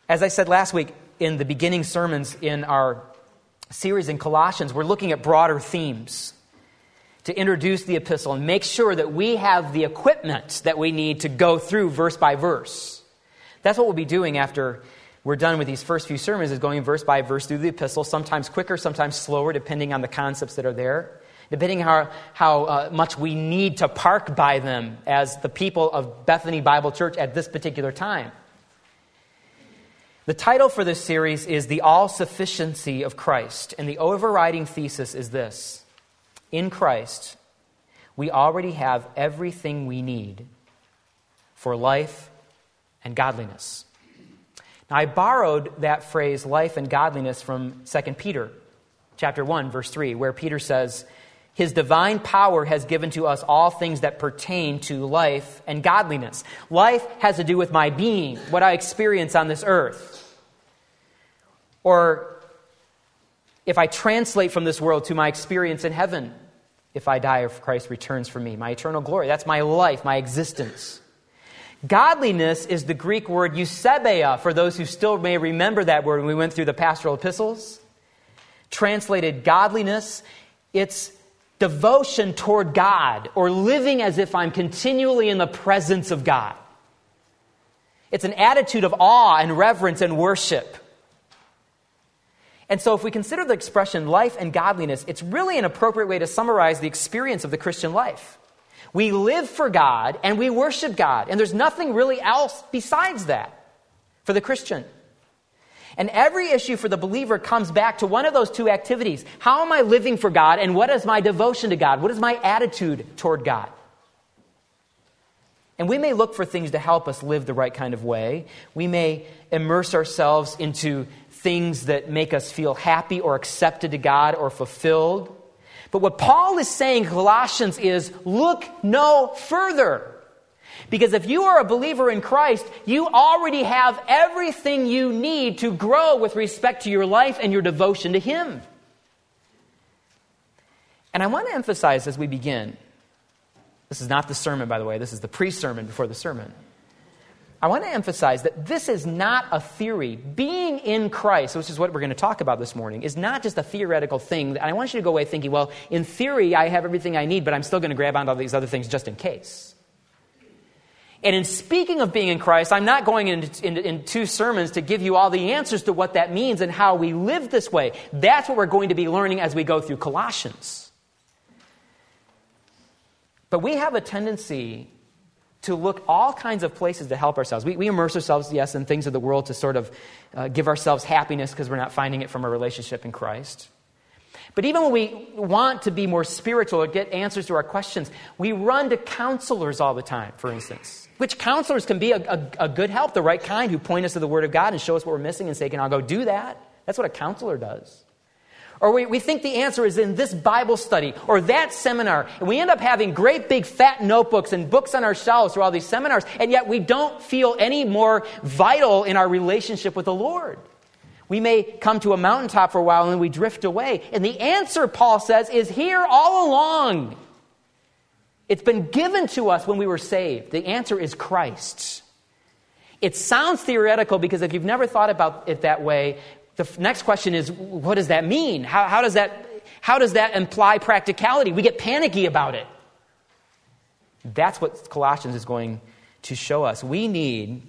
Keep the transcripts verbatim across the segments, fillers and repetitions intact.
As I said last week in the beginning sermons in our series in Colossians, we're looking at broader themes to introduce the epistle and make sure that we have the equipment that we need to go through verse by verse. That's what we'll be doing after we're done with these first few sermons, is going verse by verse through the epistle, sometimes quicker, sometimes slower, depending on the concepts that are there, depending how, how uh, much we need to park by them as the people of Bethany Bible Church at this particular time. The title for this series is The All-Sufficiency of Christ, and the overriding thesis is this: in Christ, we already have everything we need for life and godliness. Now, I borrowed that phrase, life and godliness, from Second Peter chapter one, verse three, where Peter says, His divine power has given to us all things that pertain to life and godliness. Life has to do with my being, what I experience on this earth. Or if I translate from this world to my experience in heaven, if I die or if Christ returns for me, my eternal glory. That's my life, my existence. Godliness is the Greek word eusebeia, for those who still may remember that word when we went through the pastoral epistles. Translated godliness, it's devotion toward God, or living as if I'm continually in the presence of God. It's an attitude of awe and reverence and worship. And so if we consider the expression life and godliness, it's really an appropriate way to summarize the experience of the Christian life. We live for God and we worship God, and there's nothing really else besides that for the Christian. And every issue for the believer comes back to one of those two activities. How am I living for God, and what is my devotion to God? What is my attitude toward God? And we may look for things to help us live the right kind of way. We may immerse ourselves into things that make us feel happy or accepted to God or fulfilled. But what Paul is saying in Colossians is, look no further. Because if you are a believer in Christ, you already have everything you need to grow with respect to your life and your devotion to Him. And I want to emphasize as we begin, this is not the sermon, by the way, this is the pre-sermon before the sermon. I want to emphasize that this is not a theory. Being in Christ, which is what we're going to talk about this morning, is not just a theoretical thing. And I want you to go away thinking, well, in theory, I have everything I need, but I'm still going to grab onto all these other things just in case. And in speaking of being in Christ, I'm not going into, into, in two sermons to give you all the answers to what that means and how we live this way. That's what we're going to be learning as we go through Colossians. But we have a tendency to look all kinds of places to help ourselves. We, we immerse ourselves, yes, in things of the world to sort of uh, give ourselves happiness because we're not finding it from a relationship in Christ. But even when we want to be more spiritual or get answers to our questions, we run to counselors all the time, for instance. Which counselors can be a, a, a good help, the right kind, who point us to the Word of God and show us what we're missing and say, can I go do that? That's what a counselor does. Or we, we think the answer is in this Bible study or that seminar. And we end up having great big fat notebooks and books on our shelves for all these seminars. And yet we don't feel any more vital in our relationship with the Lord. We may come to a mountaintop for a while and then we drift away. And the answer, Paul says, is here all along. It's been given to us when we were saved. The answer is Christ. It sounds theoretical because if you've never thought about it that way, the next question is, what does that mean? How, how does that, how does that imply practicality? We get panicky about it. That's what Colossians is going to show us. We need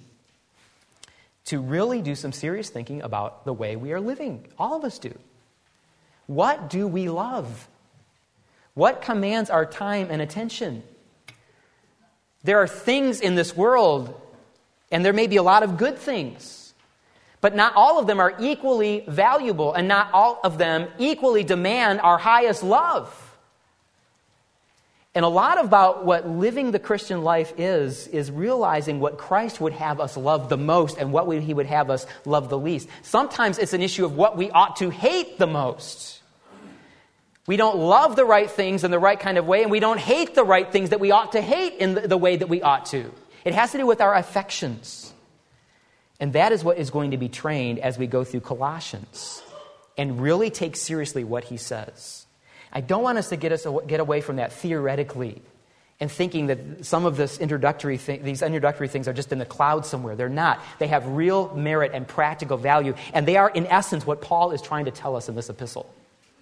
to really do some serious thinking about the way we are living. All of us do. What do we love? What commands our time and attention? There are things in this world, and there may be a lot of good things, but not all of them are equally valuable, and not all of them equally demand our highest love. And a lot about what living the Christian life is, is realizing what Christ would have us love the most and what He would have us love the least. Sometimes it's an issue of what we ought to hate the most. We don't love the right things in the right kind of way, and we don't hate the right things that we ought to hate in the, the way that we ought to. It has to do with our affections. And that is what is going to be trained as we go through Colossians and really take seriously what he says. I don't want us to get us get away from that theoretically and thinking that some of this introductory thing, these introductory things are just in the clouds somewhere. They're not. They have real merit and practical value, and they are, in essence, what Paul is trying to tell us in this epistle.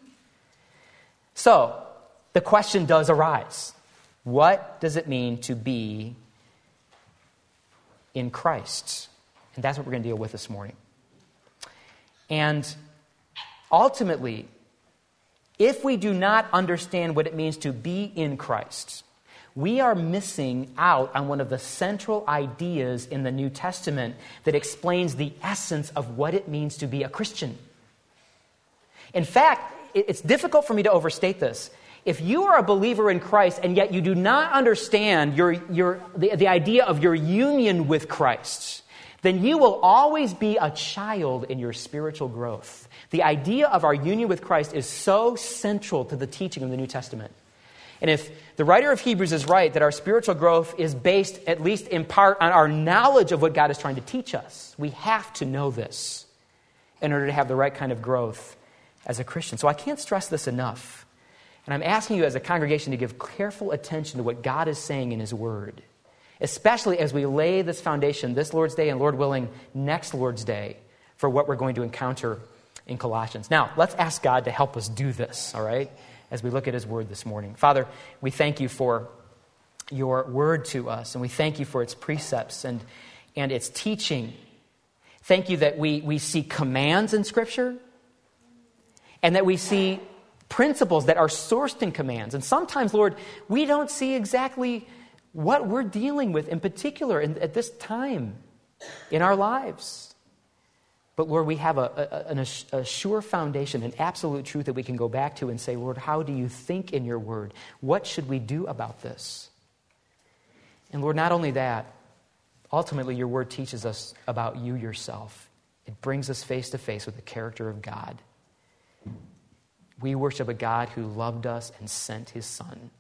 So, the question does arise. What does it mean to be in Christ? And that's what we're going to deal with this morning. And ultimately, if we do not understand what it means to be in Christ, we are missing out on one of the central ideas in the New Testament that explains the essence of what it means to be a Christian. In fact, it's difficult for me to overstate this. If you are a believer in Christ and yet you do not understand your, your, the, the idea of your union with Christ, then you will always be a child in your spiritual growth. The idea of our union with Christ is so central to the teaching of the New Testament. And if the writer of Hebrews is right that our spiritual growth is based, at least in part, on our knowledge of what God is trying to teach us, we have to know this in order to have the right kind of growth as a Christian. So I can't stress this enough. And I'm asking you as a congregation to give careful attention to what God is saying in His Word, especially as we lay this foundation this Lord's Day and, Lord willing, next Lord's Day for what we're going to encounter in Colossians. Now, let's ask God to help us do this, all right, as we look at His Word this morning. Father, we thank you for your Word to us, and we thank you for its precepts and, and its teaching. Thank you that we, we see commands in Scripture, and that we see principles that are sourced in commands. And sometimes, Lord, we don't see exactly what we're dealing with in particular in, at this time in our lives. But Lord, we have a, a, a sure foundation, an absolute truth that we can go back to and say, Lord, how do you think in your word? What should we do about this? And Lord, not only that, ultimately your word teaches us about you yourself. It brings us face to face with the character of God. We worship a God who loved us and sent His Son.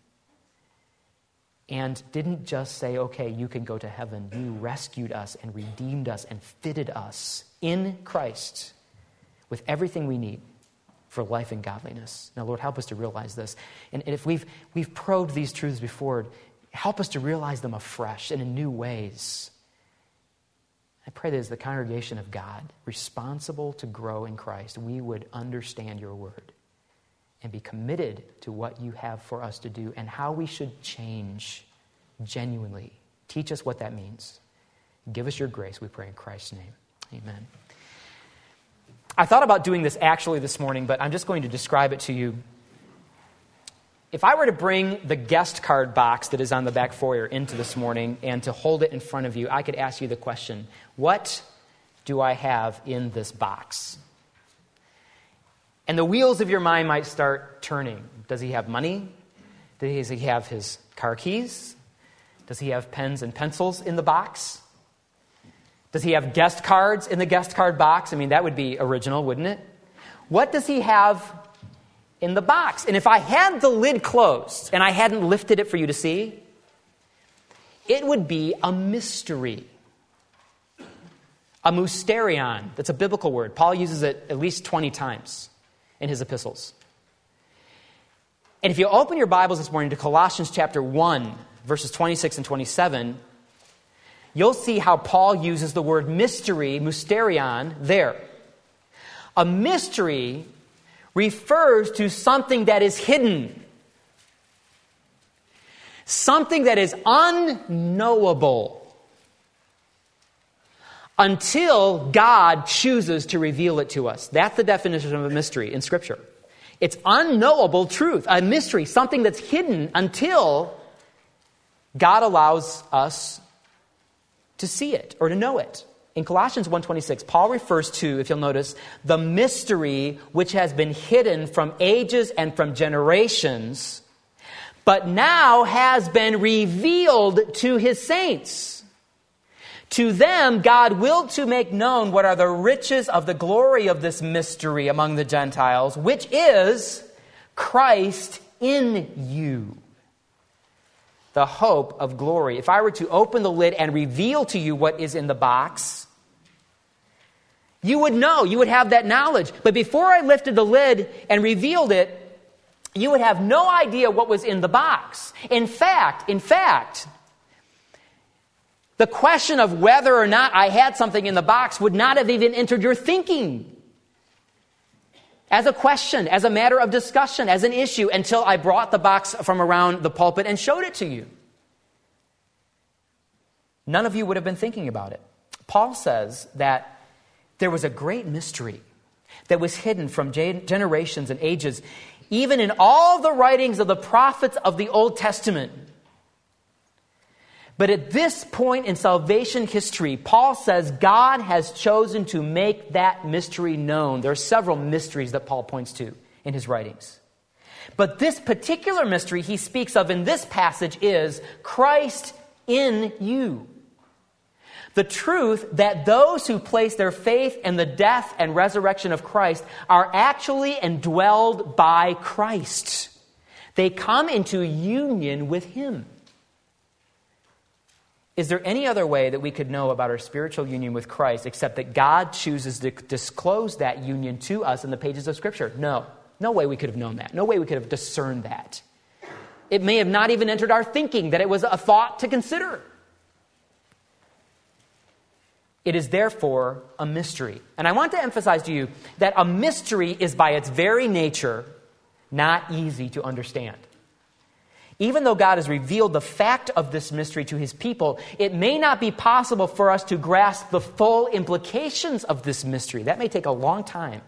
And didn't just say, okay, you can go to heaven. You rescued us and redeemed us and fitted us in Christ with everything we need for life and godliness. Now, Lord, help us to realize this. And, and if we've, we've probed these truths before, help us to realize them afresh and in new ways. I pray that as the congregation of God, responsible to grow in Christ, we would understand your word and be committed to what you have for us to do and how we should change genuinely. Teach us what that means. Give us your grace, we pray in Christ's name. Amen. I thought about doing this actually this morning, but I'm just going to describe it to you. If I were to bring the guest card box that is on the back foyer into this morning and to hold it in front of you, I could ask you the question, what do I have in this box? And the wheels of your mind might start turning. Does he have money? Does he have his car keys? Does he have pens and pencils in the box? Does he have guest cards in the guest card box? I mean, that would be original, wouldn't it? What does he have in the box? And if I had the lid closed and I hadn't lifted it for you to see, it would be a mystery. A mysterion. That's a biblical word. Paul uses it at least twenty times in his epistles. And if you open your Bibles this morning to Colossians chapter one, verses twenty-six and twenty-seven, you'll see how Paul uses the word mystery, mysterion, there. A mystery refers to something that is hidden. Something that is unknowable until God chooses to reveal it to us. That's the definition of a mystery in Scripture. It's unknowable truth, a mystery, something that's hidden until God allows us to see it or to know it. In Colossians one twenty-six, Paul refers to, if you'll notice, the mystery which has been hidden from ages and from generations, but now has been revealed to his saints. To them, God willed to make known what are the riches of the glory of this mystery among the Gentiles, which is Christ in you, the hope of glory. If I were to open the lid and reveal to you what is in the box, you would know, you would have that knowledge. But before I lifted the lid and revealed it, you would have no idea what was in the box. In fact, in fact, the question of whether or not I had something in the box would not have even entered your thinking as a question, as a matter of discussion, as an issue, until I brought the box from around the pulpit and showed it to you. None of you would have been thinking about it. Paul says that there was a great mystery that was hidden from generations and ages, even in all the writings of the prophets of the Old Testament. But at this point in salvation history, Paul says God has chosen to make that mystery known. There are several mysteries that Paul points to in his writings. But this particular mystery he speaks of in this passage is Christ in you. The truth that those who place their faith in the death and resurrection of Christ are actually indwelled by Christ. They come into union with Him. Is there any other way that we could know about our spiritual union with Christ except that God chooses to disclose that union to us in the pages of Scripture? No. No way we could have known that. No way we could have discerned that. It may have not even entered our thinking that it was a thought to consider. It is therefore a mystery. And I want to emphasize to you that a mystery is by its very nature not easy to understand. Even though God has revealed the fact of this mystery to His people, it may not be possible for us to grasp the full implications of this mystery. That may take a long time.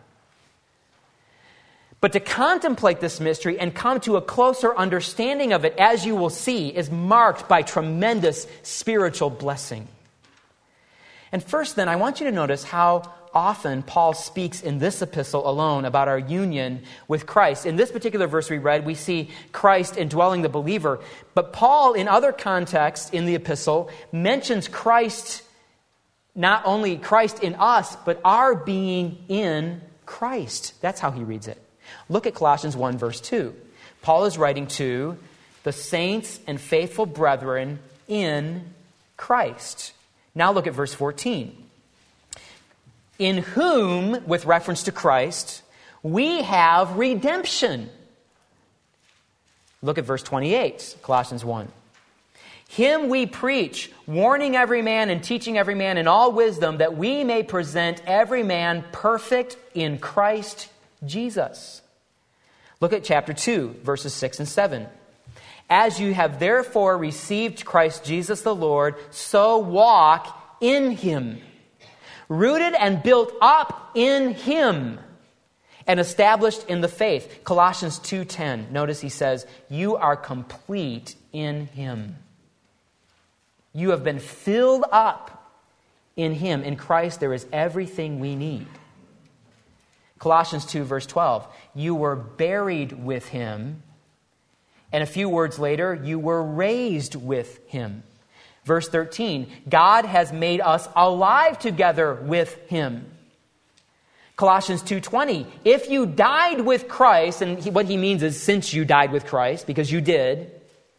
But to contemplate this mystery and come to a closer understanding of it, as you will see, is marked by tremendous spiritual blessing. And first then, I want you to notice how often Paul speaks in this epistle alone about our union with Christ. In this particular verse we read, we see Christ indwelling the believer. But Paul, in other contexts in the epistle, mentions Christ, not only Christ in us, but our being in Christ. That's how he reads it. Look at Colossians one, verse two. Paul is writing to the saints and faithful brethren in Christ. Now look at verse fourteen. In whom, with reference to Christ, we have redemption. Look at verse twenty-eight, Colossians one. Him we preach, warning every man and teaching every man in all wisdom, that we may present every man perfect in Christ Jesus. Look at chapter two, verses six and seven. As you have therefore received Christ Jesus the Lord, so walk in Him, rooted and built up in Him, and established in the faith. Colossians two ten. Notice he says, you are complete in Him. You have been filled up in Him. In Christ there is everything we need. Colossians two verse twelve. You were buried with Him. And a few words later, you were raised with Him. Verse thirteen, God has made us alive together with Him. Colossians two twenty, if you died with Christ, and he, what he means is since you died with Christ, because you did.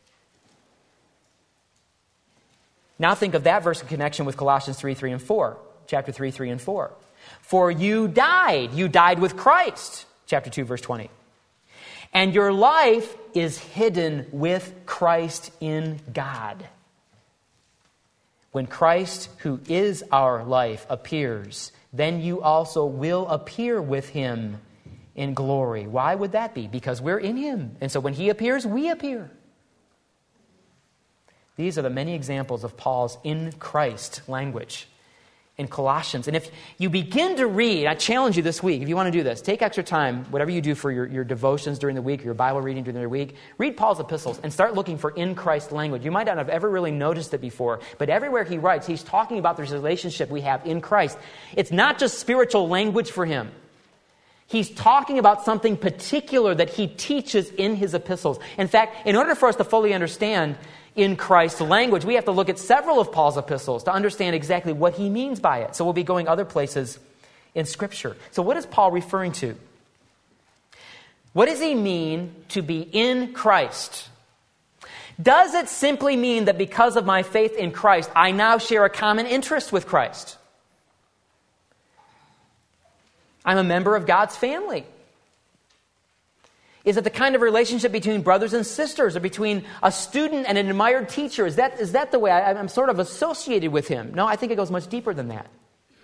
Now think of that verse in connection with Colossians three, three, and four. Chapter three, three, and four. For you died. You died with Christ. Chapter two, verse twenty. And your life is hidden with Christ in God. When Christ, who is our life, appears, then you also will appear with Him in glory. Why would that be? Because we're in Him. And so when He appears, we appear. These are the many examples of Paul's in Christ language in Colossians. And if you begin to read, I challenge you this week, if you want to do this, take extra time, whatever you do for your, your devotions during the week, your Bible reading during the week, read Paul's epistles and start looking for in Christ language. You might not have ever really noticed it before, but everywhere he writes, he's talking about this relationship we have in Christ. It's not just spiritual language for him. He's talking about something particular that he teaches in his epistles. In fact, in order for us to fully understand in Christ's language, we have to look at several of Paul's epistles to understand exactly what he means by it. So we'll be going other places in Scripture. So what is Paul referring to? What does he mean to be in Christ? Does it simply mean that because of my faith in Christ, I now share a common interest with Christ? I'm a member of God's family. Is it the kind of relationship between brothers and sisters, or between a student and an admired teacher? Is that, is that the way I, I'm sort of associated with him? No, I think it goes much deeper than that.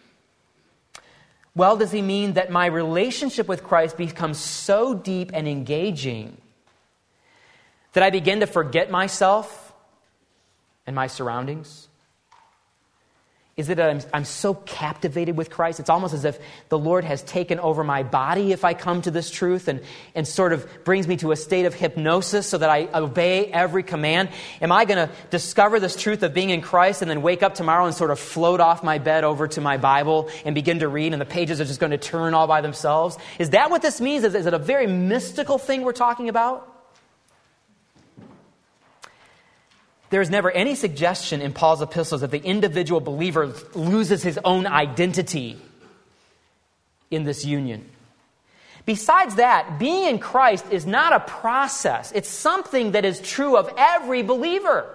Well, does he mean that my relationship with Christ becomes so deep and engaging that I begin to forget myself and my surroundings? Is it that I'm, I'm so captivated with Christ? It's almost as if the Lord has taken over my body if I come to this truth, and, and sort of brings me to a state of hypnosis so that I obey every command. Am I going to discover this truth of being in Christ and then wake up tomorrow and sort of float off my bed over to my Bible and begin to read, and the pages are just going to turn all by themselves? Is that what this means? Is, is it a very mystical thing we're talking about? There is never any suggestion in Paul's epistles that the individual believer loses his own identity in this union. Besides that, being in Christ is not a process. It's something that is true of every believer.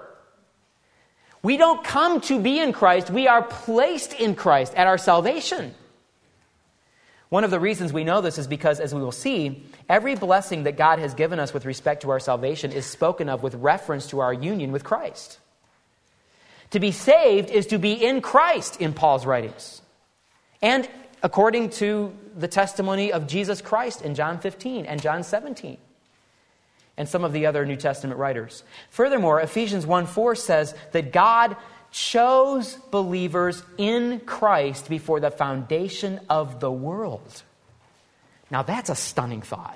We don't come to be in Christ. We are placed in Christ at our salvation. One of the reasons we know this is because, as we will see, every blessing that God has given us with respect to our salvation is spoken of with reference to our union with Christ. To be saved is to be in Christ in Paul's writings. And according to the testimony of Jesus Christ in John fifteen and John seventeen. And some of the other New Testament writers. Furthermore, Ephesians one four says that God chose believers in Christ before the foundation of the world. Now that's a stunning thought.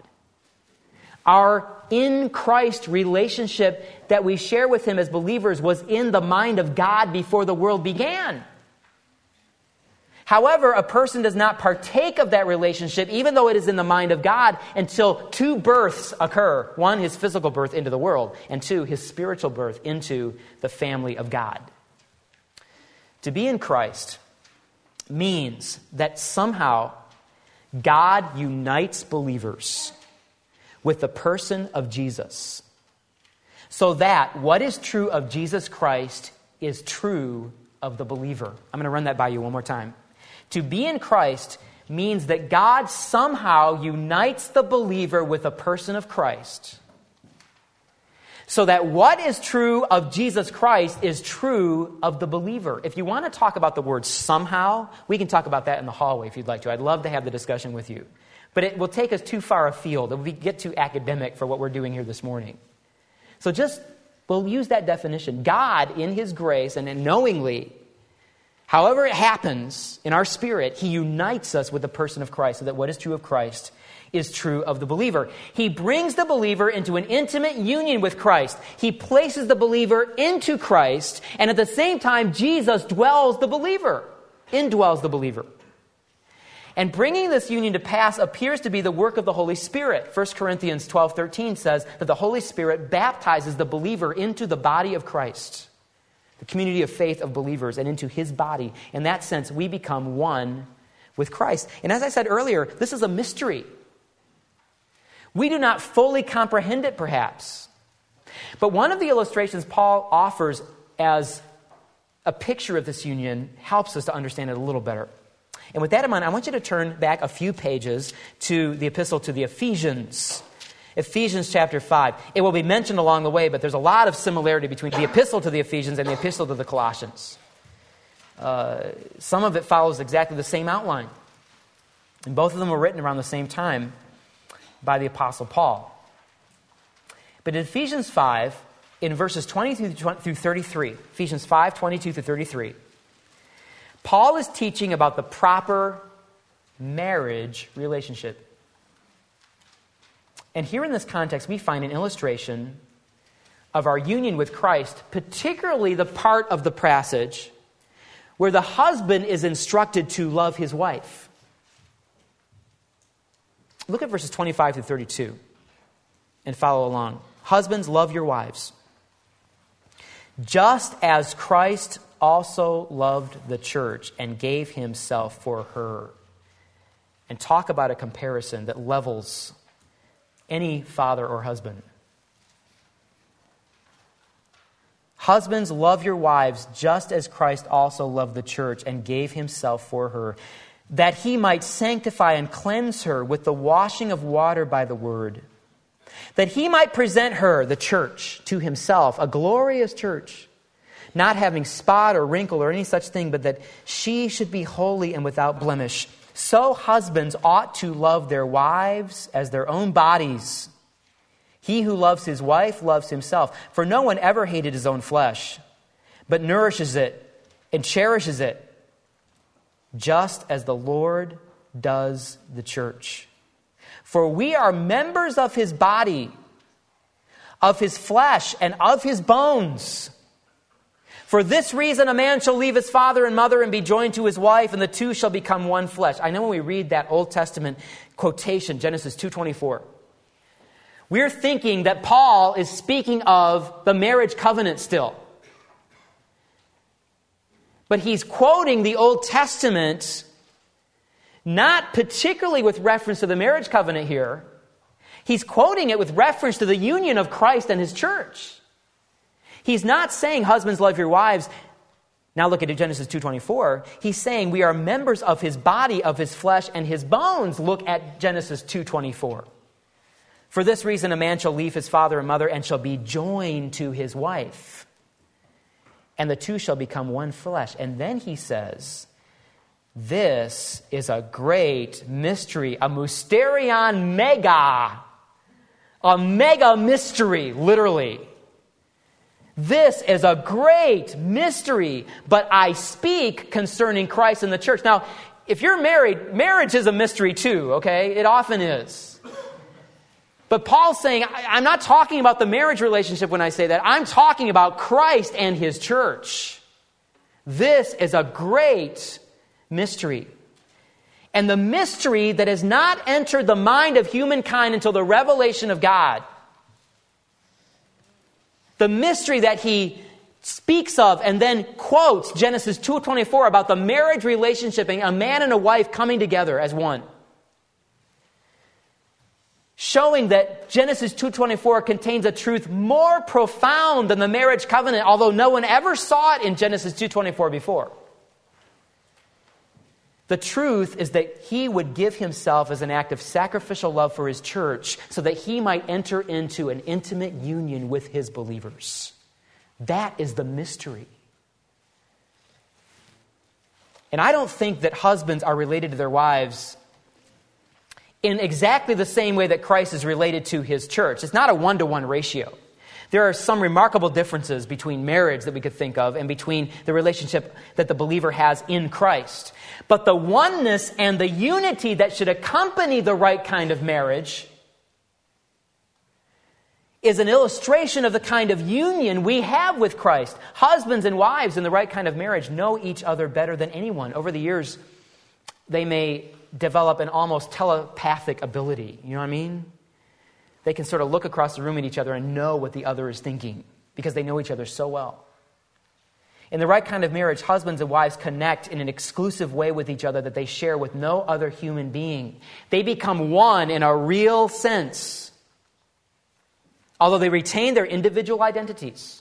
Our in Christ relationship that we share with Him as believers was in the mind of God before the world began. However, a person does not partake of that relationship, even though it is in the mind of God, until two births occur. One, his physical birth into the world, and two, his spiritual birth into the family of God. To be in Christ means that somehow God unites believers with the person of Jesus, so that what is true of Jesus Christ is true of the believer. I'm going to run that by you one more time. To be in Christ means that God somehow unites the believer with the person of Christ, so that what is true of Jesus Christ is true of the believer. If you want to talk about the word somehow, we can talk about that in the hallway if you'd like to. I'd love to have the discussion with you. But it will take us too far afield. It will get too academic for what we're doing here this morning. So just, we'll use that definition. God, in His grace and knowingly, however it happens in our spirit, He unites us with the person of Christ, so that what is true of Christ is true of the believer. He brings the believer into an intimate union with Christ. He places the believer into Christ, and at the same time, Jesus dwells the believer, indwells the believer. And bringing this union to pass appears to be the work of the Holy Spirit. First Corinthians twelve thirteen says that the Holy Spirit baptizes the believer into the body of Christ, the community of faith of believers, and into His body. In that sense, we become one with Christ. And as I said earlier, this is a mystery. We do not fully comprehend it, perhaps. But one of the illustrations Paul offers as a picture of this union helps us to understand it a little better. And with that in mind, I want you to turn back a few pages to the epistle to the Ephesians. Ephesians chapter five. It will be mentioned along the way, but there's a lot of similarity between the epistle to the Ephesians and the epistle to the Colossians. Uh, some of it follows exactly the same outline. And both of them were written around the same time by the Apostle Paul. But in Ephesians five, in verses twenty-two through thirty-three, Ephesians five, twenty-two through thirty-three, Paul is teaching about the proper marriage relationship. And here in this context, we find an illustration of our union with Christ, particularly the part of the passage where the husband is instructed to love his wife. Look at verses twenty-five through thirty-two and follow along. Husbands, love your wives, just as Christ also loved the church and gave Himself for her. And talk about a comparison that levels any father or husband. Husbands, love your wives, just as Christ also loved the church and gave Himself for her, that He might sanctify and cleanse her with the washing of water by the word, that he might present her, the church, to himself, a glorious church, not having spot or wrinkle or any such thing, but that she should be holy and without blemish. So husbands ought to love their wives as their own bodies. He who loves his wife loves himself. For no one ever hated his own flesh, but nourishes it and cherishes it, just as the Lord does the church. For we are members of his body, of his flesh, and of his bones. For this reason, a man shall leave his father and mother and be joined to his wife, and the two shall become one flesh. I know when we read that Old Testament quotation, Genesis two twenty-four, we're thinking that Paul is speaking of the marriage covenant still. But he's quoting the Old Testament, not particularly with reference to the marriage covenant here. He's quoting it with reference to the union of Christ and his church. He's not saying, husbands, love your wives. Now look at Genesis two twenty-four. He's saying we are members of his body, of his flesh, and his bones. Look at Genesis two twenty-four. For this reason, a man shall leave his father and mother and shall be joined to his wife, and the two shall become one flesh. And then he says, this is a great mystery, a mysterion mega, a mega mystery, literally. This is a great mystery, but I speak concerning Christ and the church. Now, if you're married, marriage is a mystery too, okay? It often is. But Paul's saying, I'm not talking about the marriage relationship when I say that. I'm talking about Christ and his church. This is a great mystery. And the mystery that has not entered the mind of humankind until the revelation of God. The mystery that he speaks of and then quotes Genesis two twenty-four about the marriage relationship and a man and a wife coming together as one. Showing that Genesis two twenty-four contains a truth more profound than the marriage covenant, although no one ever saw it in Genesis two twenty-four before. The truth is that he would give himself as an act of sacrificial love for his church so that he might enter into an intimate union with his believers. That is the mystery. And I don't think that husbands are related to their wives in exactly the same way that Christ is related to his church. It's not a one-to-one ratio. There are some remarkable differences between marriage that we could think of and between the relationship that the believer has in Christ. But the oneness and the unity that should accompany the right kind of marriage is an illustration of the kind of union we have with Christ. Husbands and wives in the right kind of marriage know each other better than anyone. Over the years, they may develop an almost telepathic ability. You know what I mean? They can sort of look across the room at each other and know what the other is thinking because they know each other so well. In the right kind of marriage, husbands and wives connect in an exclusive way with each other that they share with no other human being. They become one in a real sense, although they retain their individual identities.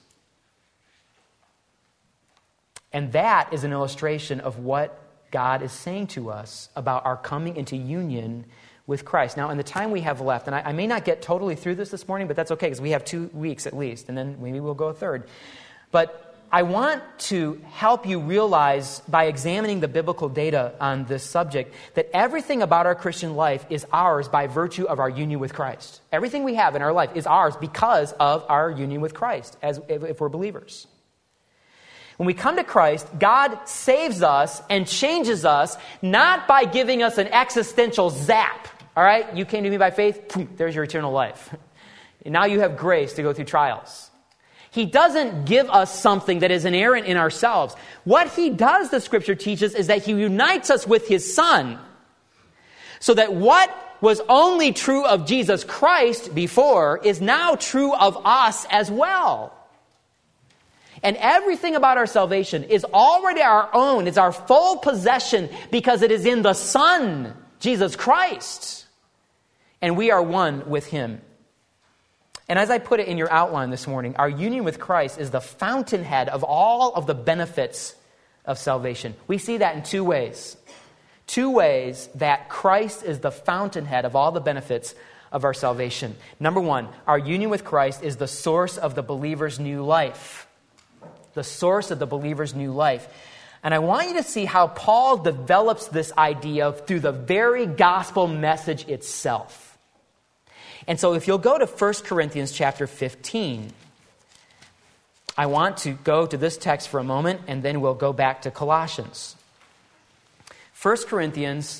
And that is an illustration of what God is saying to us about our coming into union with Christ. Now, in the time we have left, and I, I may not get totally through this this morning, but that's okay because we have two weeks at least, and then maybe we'll go a third. But I want to help you realize by examining the biblical data on this subject that everything about our Christian life is ours by virtue of our union with Christ. Everything we have in our life is ours because of our union with Christ, as if, if we're believers. When we come to Christ, God saves us and changes us, not by giving us an existential zap. All right, you came to me by faith, boom, there's your eternal life. And now you have grace to go through trials. He doesn't give us something that is inherent in ourselves. What he does, the scripture teaches, is that he unites us with his Son, so that what was only true of Jesus Christ before is now true of us as well. And everything about our salvation is already our own. It's our full possession because it is in the Son, Jesus Christ. And we are one with him. And as I put it in your outline this morning, our union with Christ is the fountainhead of all of the benefits of salvation. We see that in two ways. Two ways that Christ is the fountainhead of all the benefits of our salvation. Number one, our union with Christ is the source of the believer's new life. The source of the believer's new life. And I want you to see how Paul develops this idea through the very gospel message itself. And so if you'll go to First Corinthians chapter fifteen, I want to go to this text for a moment, and then we'll go back to Colossians. First Corinthians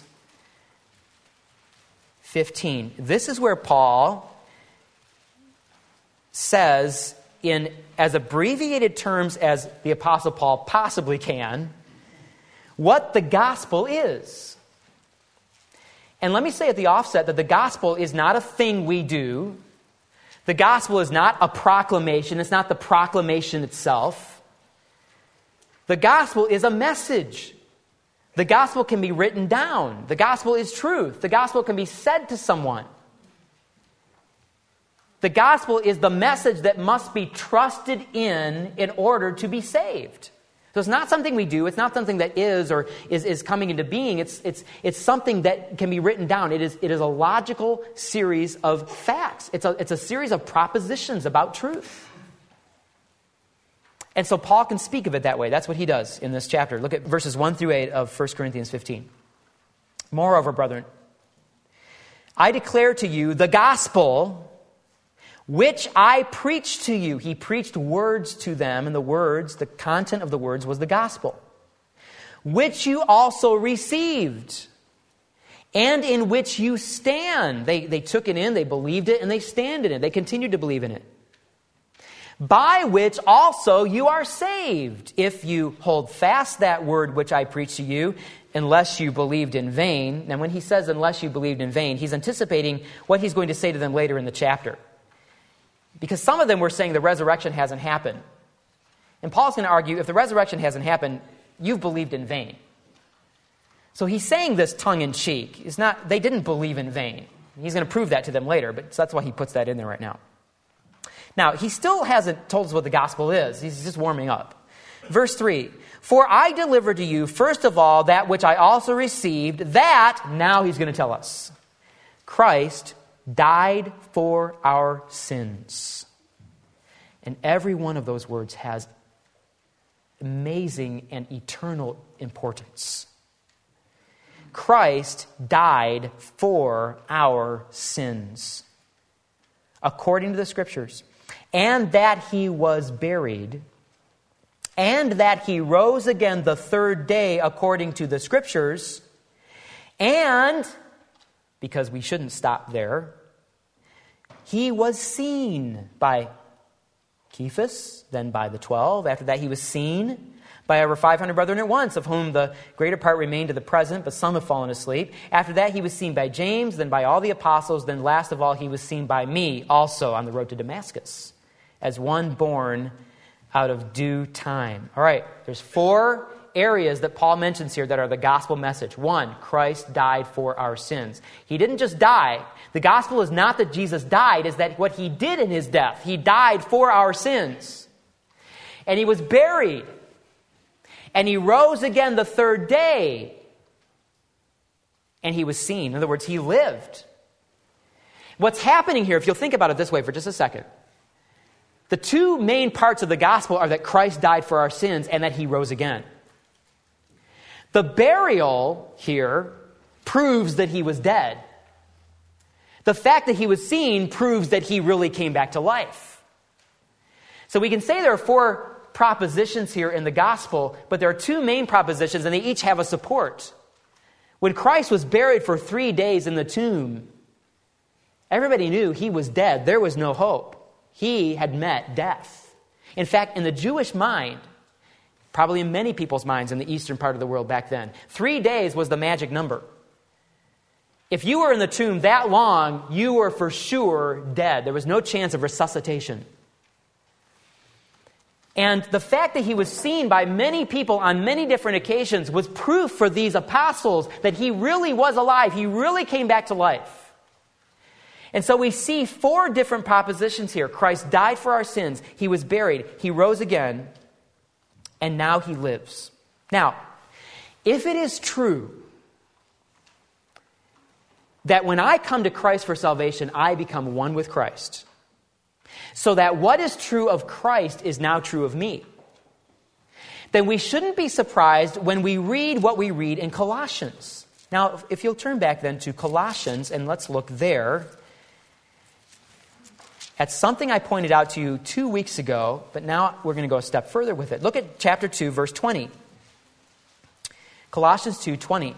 fifteen. This is where Paul says, in as abbreviated terms as the Apostle Paul possibly can, what the gospel is. And let me say at the offset that the gospel is not a thing we do. The gospel is not a proclamation. It's not the proclamation itself. The gospel is a message. The gospel can be written down. The gospel is truth. The gospel can be said to someone. The gospel is the message that must be trusted in in order to be saved. So it's not something we do. It's not something that is or is, is coming into being. It's, it's, it's something that can be written down. It is, it is a logical series of facts. It's a, it's a series of propositions about truth. And so Paul can speak of it that way. That's what he does in this chapter. Look at verses one through eight of First Corinthians fifteen. Moreover, brethren, I declare to you the gospel which I preached to you. He preached words to them, and the words, the content of the words was the gospel. Which you also received, and in which you stand. They, they took it in, they believed it, and they stand in it. They continued to believe in it. By which also you are saved, if you hold fast that word which I preached to you, unless you believed in vain. And when he says unless you believed in vain, he's anticipating what he's going to say to them later in the chapter. Because some of them were saying the resurrection hasn't happened. And Paul's going to argue, if the resurrection hasn't happened, you've believed in vain. So he's saying this tongue-in-cheek. It's not, they didn't believe in vain. He's going to prove that to them later, but that's why he puts that in there right now. Now, he still hasn't told us what the gospel is. He's just warming up. Verse three, for I delivered to you, first of all, that which I also received, that, now he's going to tell us, Christ died for our sins. And every one of those words has amazing and eternal importance. Christ died for our sins, according to the Scriptures, and that he was buried, and that he rose again the third day, according to the Scriptures, and because we shouldn't stop there, he was seen by Cephas, then by the twelve. After that, he was seen by over five hundred brethren at once, of whom the greater part remain to the present, but some have fallen asleep. After that, he was seen by James, then by all the apostles, then last of all, he was seen by me, also on the road to Damascus, as one born out of due time. All right, there's four areas that Paul mentions here that are the gospel message. One, Christ died for our sins. He didn't just die. The gospel is not that Jesus died, is that what he did in his death. He died for our sins. And he was buried. And he rose again the third day. And he was seen. In other words, he lived. What's happening here, if you'll think about it this way for just a second, the two main parts of the gospel are that Christ died for our sins and that he rose again. The burial here proves that he was dead. The fact that he was seen proves that he really came back to life. So we can say there are four propositions here in the gospel, but there are two main propositions, and they each have a support. When Christ was buried for three days in the tomb, everybody knew he was dead. There was no hope. He had met death. In fact, in the Jewish mind, probably in many people's minds in the eastern part of the world back then, three days was the magic number. If you were in the tomb that long, you were for sure dead. There was no chance of resuscitation. And the fact that he was seen by many people on many different occasions was proof for these apostles that he really was alive. He really came back to life. And so we see four different propositions here. Christ died for our sins. He was buried. He rose again. And now he lives. Now, if it is true that when I come to Christ for salvation, I become one with Christ. So that what is true of Christ is now true of me. Then we shouldn't be surprised when we read what we read in Colossians. Now, if you'll turn back then to Colossians, and let's look there at something I pointed out to you two weeks ago, but now we're going to go a step further with it. Look at chapter two, verse twenty. Colossians two twenty.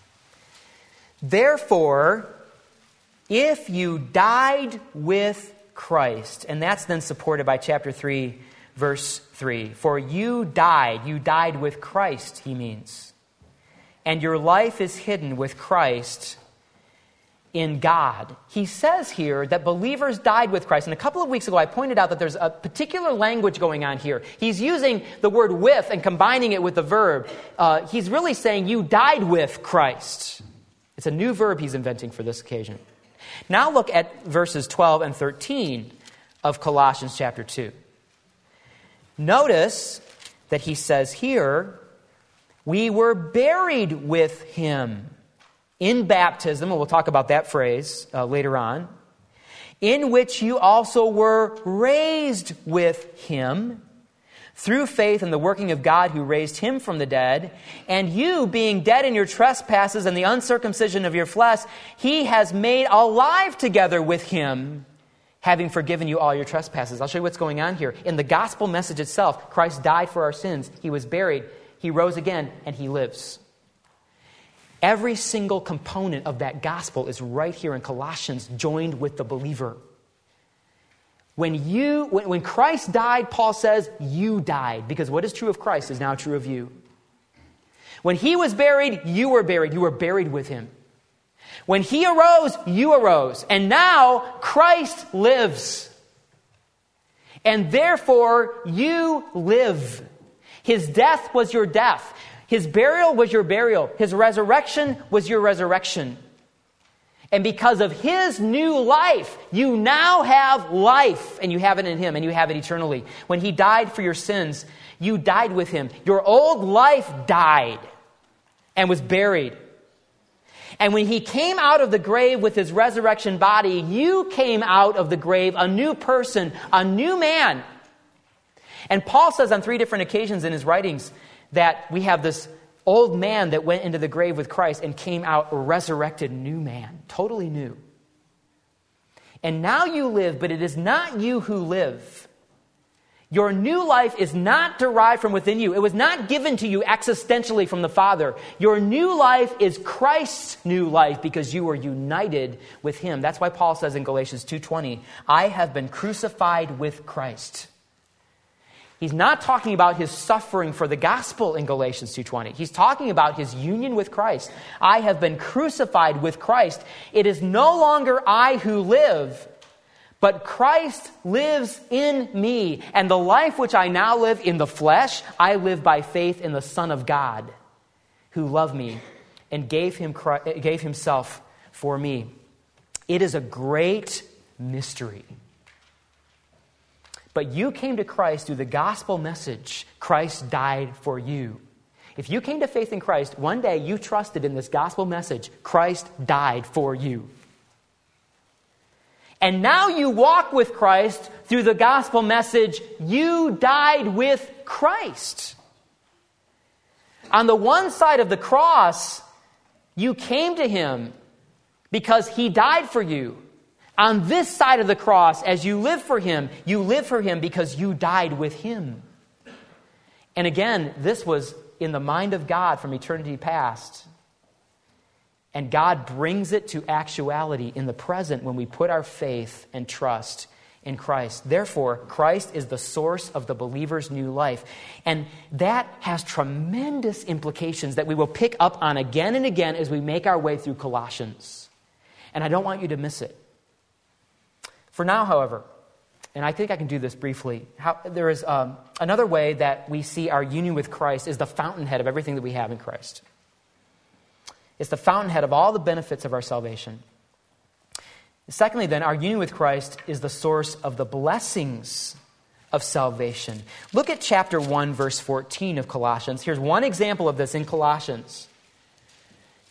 Therefore, if you died with Christ, and that's then supported by chapter three, verse three. For you died, you died with Christ, he means. And your life is hidden with Christ in God. He says here that believers died with Christ. And a couple of weeks ago, I pointed out that there's a particular language going on here. He's using the word with and combining it with the verb. Uh, he's really saying you died with Christ. It's a new verb he's inventing for this occasion. Now look at verses twelve and thirteen of Colossians chapter two. Notice that he says here, we were buried with him in baptism, and we'll talk about that phrase uh, later on, in which you also were raised with him through faith in the working of God who raised him from the dead, and you, being dead in your trespasses and the uncircumcision of your flesh, he has made alive together with him, having forgiven you all your trespasses. I'll show you what's going on here. In the gospel message itself, Christ died for our sins. He was buried. He rose again, and he lives. Every single component of that gospel is right here in Colossians, joined with the believer. When you, when, when Christ died, Paul says, you died, because what is true of Christ is now true of you. When he was buried, you were buried. You were buried with him. When he arose, you arose. And now Christ lives. And therefore, you live. His death was your death. His burial was your burial. His resurrection was your resurrection. And because of his new life, you now have life, and you have it in him, and you have it eternally. When he died for your sins, you died with him. Your old life died and was buried. And when he came out of the grave with his resurrection body, you came out of the grave a new person, a new man. And Paul says on three different occasions in his writings that we have this old man that went into the grave with Christ and came out a resurrected new man, totally new. And now you live, but it is not you who live. Your new life is not derived from within you. It was not given to you existentially from the Father. Your new life is Christ's new life because you are united with him. That's why Paul says in Galatians two twenty, I have been crucified with Christ. He's not talking about his suffering for the gospel in Galatians two twenty. He's talking about his union with Christ. I have been crucified with Christ. It is no longer I who live, but Christ lives in me. And the life which I now live in the flesh, I live by faith in the Son of God, who loved me and gave him gave himself for me. It is a great mystery. But you came to Christ through the gospel message. Christ died for you. If you came to faith in Christ, one day you trusted in this gospel message. Christ died for you. And now you walk with Christ through the gospel message. You died with Christ. On the one side of the cross, you came to him because he died for you. On this side of the cross, as you live for him, you live for him because you died with him. And again, this was in the mind of God from eternity past. And God brings it to actuality in the present when we put our faith and trust in Christ. Therefore, Christ is the source of the believer's new life. And that has tremendous implications that we will pick up on again and again as we make our way through Colossians. And I don't want you to miss it. For now, however, and I think I can do this briefly, how, there is um, another way that we see our union with Christ is the fountainhead of everything that we have in Christ. It's the fountainhead of all the benefits of our salvation. Secondly, then, our union with Christ is the source of the blessings of salvation. Look at chapter one, verse fourteen of Colossians. Here's one example of this in Colossians.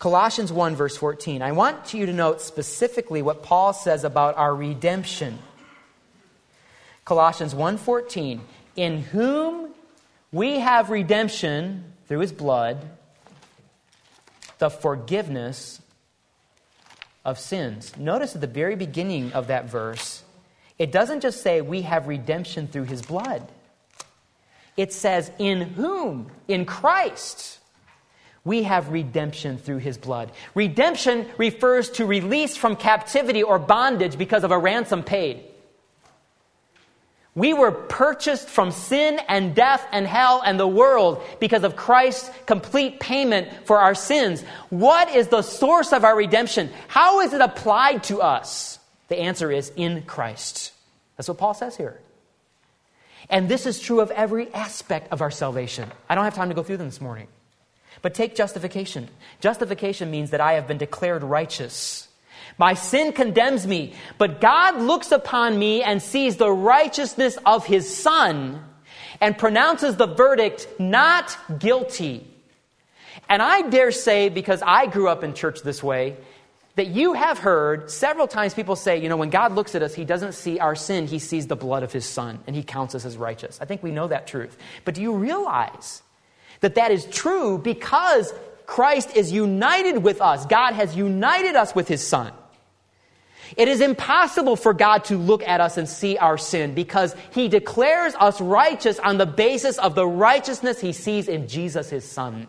Colossians one, verse fourteen. I want you to note specifically what Paul says about our redemption. Colossians one fourteen. In whom we have redemption through his blood, the forgiveness of sins. Notice at the very beginning of that verse, it doesn't just say we have redemption through his blood. It says in whom, in Christ, we have redemption through his blood. Redemption refers to release from captivity or bondage because of a ransom paid. We were purchased from sin and death and hell and the world because of Christ's complete payment for our sins. What is the source of our redemption? How is it applied to us? The answer is in Christ. That's what Paul says here. And this is true of every aspect of our salvation. I don't have time to go through them this morning. But take justification. Justification means that I have been declared righteous. My sin condemns me, but God looks upon me and sees the righteousness of his Son and pronounces the verdict not guilty. And I dare say, because I grew up in church this way, that you have heard several times people say, you know, when God looks at us, he doesn't see our sin, he sees the blood of his Son, and he counts us as righteous. I think we know that truth. But do you realize that that is true because Christ is united with us? God has united us with his Son. It is impossible for God to look at us and see our sin because he declares us righteous on the basis of the righteousness he sees in Jesus, his Son.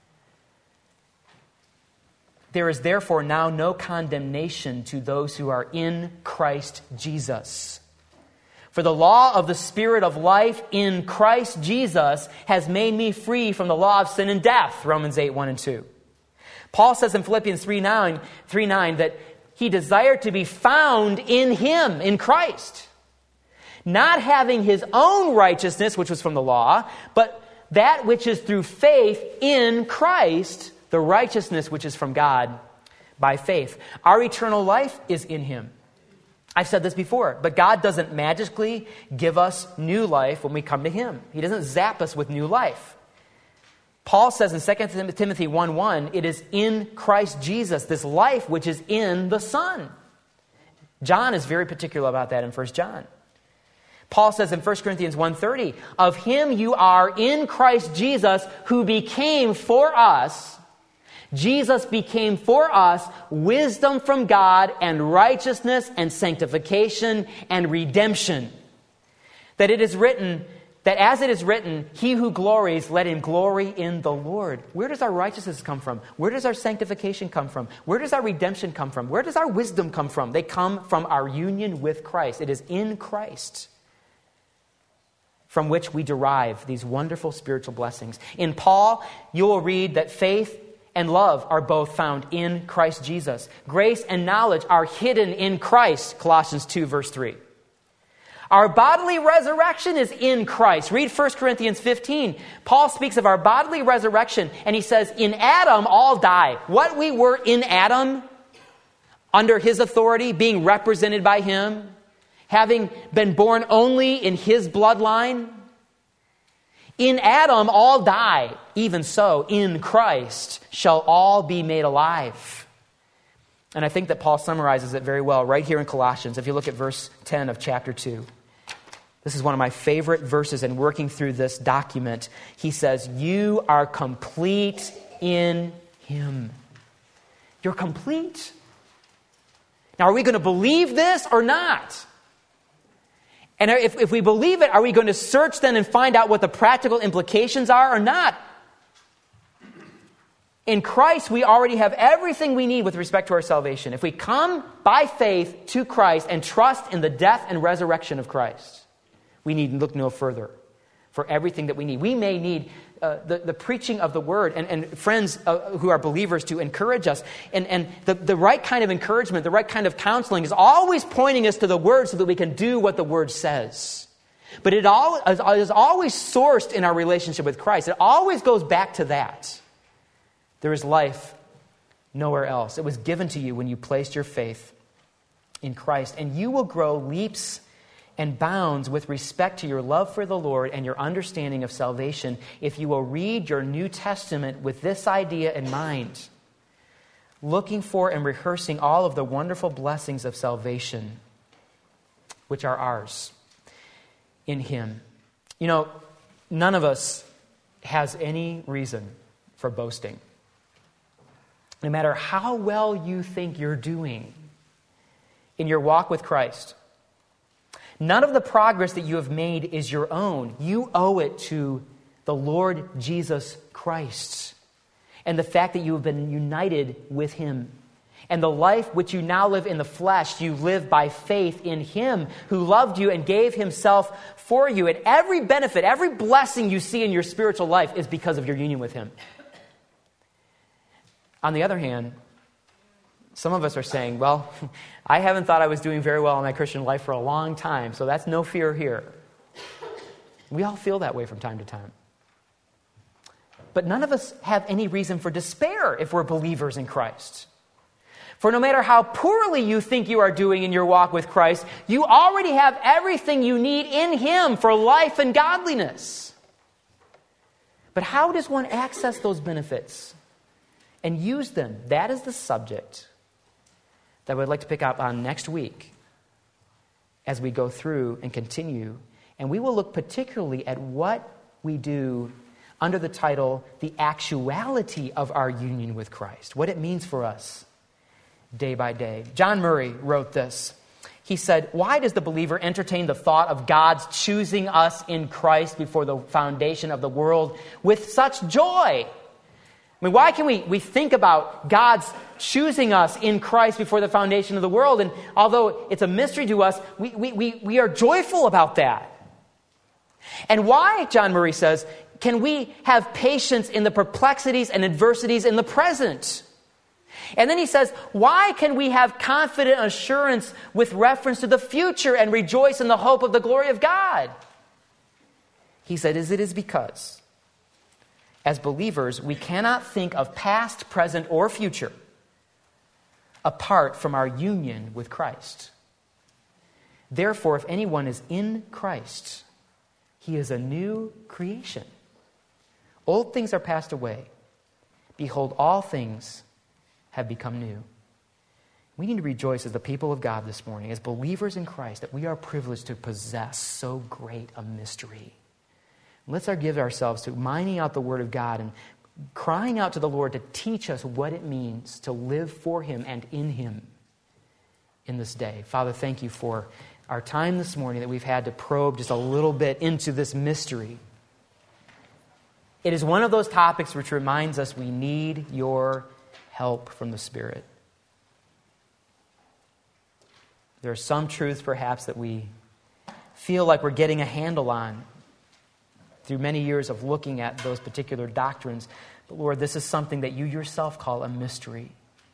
There is therefore now no condemnation to those who are in Christ Jesus. For the law of the Spirit of life in Christ Jesus has made me free from the law of sin and death, Romans eight, one and two. Paul says in Philippians three nine that he desired to be found in him, in Christ, not having his own righteousness, which was from the law, but that which is through faith in Christ, the righteousness which is from God by faith. Our eternal life is in him. I've said this before, but God doesn't magically give us new life when we come to him. He doesn't zap us with new life. Paul says in Second Timothy one one, it is in Christ Jesus, this life which is in the Son. John is very particular about that in First John. Paul says in First Corinthians one thirty, of him you are in Christ Jesus, who became for us, Jesus became for us wisdom from God and righteousness and sanctification and redemption. That it is written, that as it is written, he who glories, let him glory in the Lord. Where does our righteousness come from? Where does our sanctification come from? Where does our redemption come from? Where does our wisdom come from? They come from our union with Christ. It is in Christ from which we derive these wonderful spiritual blessings. In Paul, you will read that faith and love are both found in Christ Jesus. Grace and knowledge are hidden in Christ, Colossians two, verse three. Our bodily resurrection is in Christ. Read First Corinthians fifteen. Paul speaks of our bodily resurrection, and he says, in Adam all die. What we were in Adam, under his authority, being represented by him, having been born only in his bloodline, in Adam all die. Even so, in Christ shall all be made alive. And I think that Paul summarizes it very well right here in Colossians. If you look at verse ten of chapter two. This is one of my favorite verses in working through this document. He says, you are complete in him. You're complete. Now, are we going to believe this or not? And if, if we believe it, are we going to search then and find out what the practical implications are or not? In Christ, we already have everything we need with respect to our salvation. If we come by faith to Christ and trust in the death and resurrection of Christ, we need look no further for everything that we need. We may need uh, the, the preaching of the word and, and friends uh, who are believers to encourage us. And, and the, the right kind of encouragement, the right kind of counseling is always pointing us to the word so that we can do what the word says. But it all is always sourced in our relationship with Christ. It always goes back to that. There is life nowhere else. It was given to you when you placed your faith in Christ. And you will grow leaps and bounds with respect to your love for the Lord and your understanding of salvation if you will read your New Testament with this idea in mind. looking for and rehearsing all of the wonderful blessings of salvation, which are ours in Him. You know, none of us has any reason for boasting. No matter how well you think you're doing in your walk with Christ, none of the progress that you have made is your own. You owe it to the Lord Jesus Christ and the fact that you have been united with Him. And the life which you now live in the flesh, you live by faith in Him who loved you and gave Himself for you. And every benefit, every blessing you see in your spiritual life is because of your union with Him. On the other hand, some of us are saying, well, I haven't thought I was doing very well in my Christian life for a long time, so that's no fear here. We all feel that way from time to time. But none of us have any reason for despair if we're believers in Christ. For no matter how poorly you think you are doing in your walk with Christ, you already have everything you need in Him for life and godliness. But how does one access those benefits and use them? That is the subject that I would like to pick up on next week as we go through and continue. And we will look particularly at what we do under the title, The Actuality of Our Union with Christ, what it means for us day by day. John Murray wrote this. He said, "Why does the believer entertain the thought of God's choosing us in Christ before the foundation of the world with such joy?" I mean, why can we, we think about God's choosing us in Christ before the foundation of the world? And although it's a mystery to us, we, we, we, we are joyful about that. And why, John Murray says, can we have patience in the perplexities and adversities in the present? And then he says, why can we have confident assurance with reference to the future and rejoice in the hope of the glory of God? He said, as it is because, as believers, we cannot think of past, present, or future apart from our union with Christ. Therefore, if anyone is in Christ, he is a new creation. Old things are passed away. Behold, all things have become new. We need to rejoice as the people of God this morning, as believers in Christ, that we are privileged to possess so great a mystery. Let's give ourselves to mining out the Word of God and crying out to the Lord to teach us what it means to live for Him and in Him in this day. Father, thank you for our time this morning that we've had to probe just a little bit into this mystery. It is one of those topics which reminds us we need your help from the Spirit. There are some truths perhaps that we feel like we're getting a handle on through many years of looking at those particular doctrines. But Lord, this is something that you yourself call a mystery.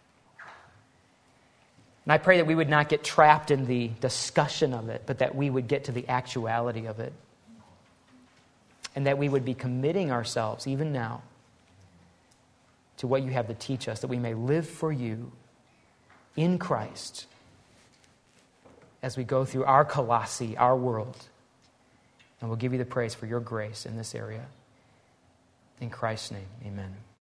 And I pray that we would not get trapped in the discussion of it, but that we would get to the actuality of it. And that we would be committing ourselves, even now, to what you have to teach us, that we may live for you in Christ as we go through our Colossae, our world. And we'll give you the praise for your grace in this area. In Christ's name, amen.